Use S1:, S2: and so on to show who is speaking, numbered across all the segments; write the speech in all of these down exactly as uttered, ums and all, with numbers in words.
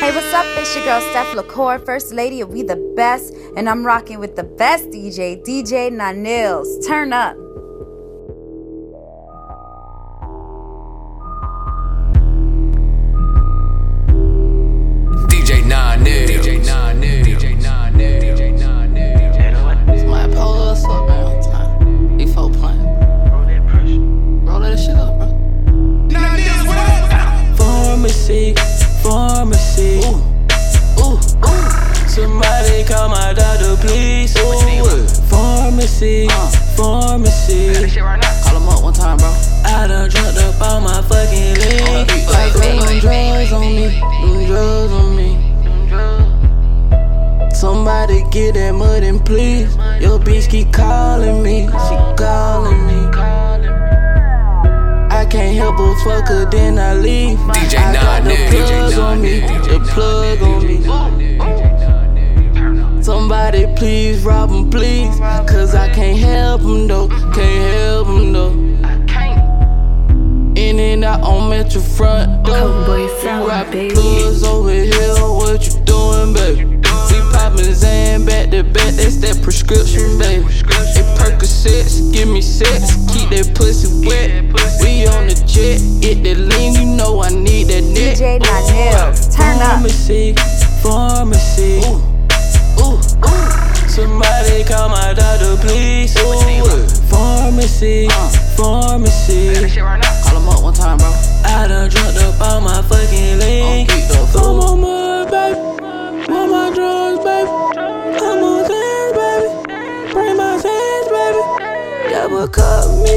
S1: Hey, what's up? It's your girl Steph LaCour, First Lady of We The Best, and I'm rocking with the best D J, D J Nanils. Turn up.
S2: D J Nanils. D J Nanils. D J Nanils. D J Nanils.
S3: Somebody pull us up, man, on time. These folk playing. Roll that pressure. Roll that shit up, bro. Pharmacy, pharmacy. Ooh, ooh, ooh. Somebody call my doctor, please. Ooh, pharmacy, uh. pharmacy. Right call him up one time, bro. I done drugged up all my fucking legs. Oh, like them drugs on me, them drugs on me. Somebody get that mud and please. Your bitch keep calling me, she calling me. I can't help but fuck her, then I leave.
S2: D J
S3: I got the plug on me, the plug on me. Somebody please rob him, please. Cause I can't help him though, can't help him though. In and out on Metro front door.
S4: Boy, sound baby.
S3: Plugs over here, what you doing, baby? We poppin' Zan back to back, that's that prescription, baby. It Percocets, give me sex, keep that pussy wet. We on the jet, get that lean, you know I need that net.
S1: D J Nanils, turn up.
S3: Pharmacy, pharmacy. Ooh, ooh, ooh. Somebody call my doctor, please. Ooh, pharmacy, pharmacy. Call him up one time, bro. I done drugged up all my fucking legs. I'm on mud, baby. Want my drugs, baby. I'm on Zans, baby. Bring my Zans, baby. Double cup me.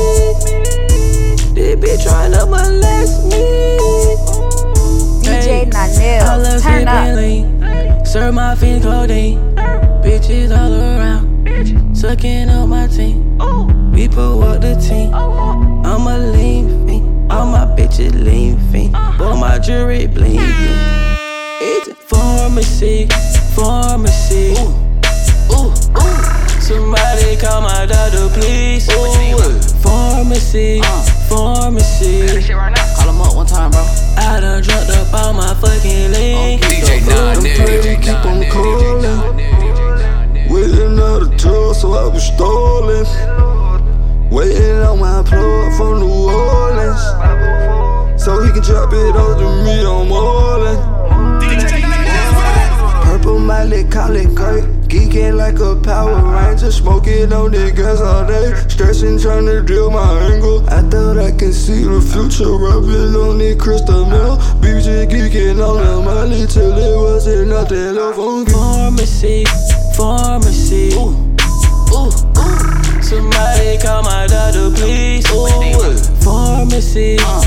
S3: This bitch tryna molest me.
S1: D J Nanils, turn up.
S3: Serve my feet clothing. Bitches all around. Sucking up my team. We put walk the team. I'm a lean fiend. All my bitches lean fiend. Boy, my jewelry bling. It's a pharmacy, pharmacy. Ooh, ooh, ooh. Somebody call my doctor, please. Ooh, pharmacy, pharmacy. Call him up one time, bro. I done drugged up all my fucking legs.
S2: D J Nanils.
S5: Keep on calling. Waiting out the tour, so I was stolen. Waiting on my plug from New Orleans, so he can drop it off to me on Marlin. Purple Miley, call it great. Geeking like a Power Ranger, smoking on the gas all day. Stressing, trying to drill my angle. I thought I could see the future, rubbing on the crystal mill. B J geeking on the Miley till it wasn't nothing left on me.
S3: Pharmacy, pharmacy. Ooh, ooh, ooh. Somebody call my doctor, please. Ooh, pharmacy,